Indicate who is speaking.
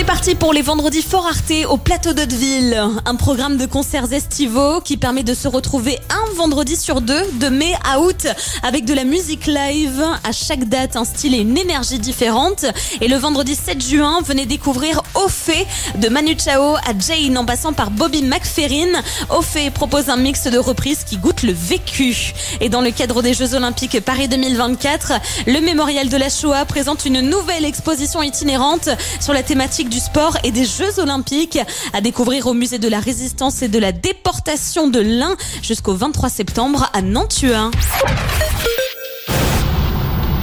Speaker 1: Parti pour les vendredis Fort Arte au plateau d'Hauteville. Un programme de concerts estivaux qui permet de se retrouver un vendredi sur deux, de mai à août, avec de la musique live. À chaque date, un style et une énergie différente. Et le vendredi 7 juin, venez découvrir Ophé, de Manu Chao à Jane, en passant par Bobby McFerrin. Ophé propose un mix de reprises qui goûte le vécu. Et dans le cadre des Jeux Olympiques Paris 2024, le Mémorial de la Shoah présente une nouvelle exposition itinérante sur la thématique du sport et des Jeux Olympiques, à découvrir au musée de la Résistance et de la déportation de l'Ain jusqu'au 23 septembre à Nantua.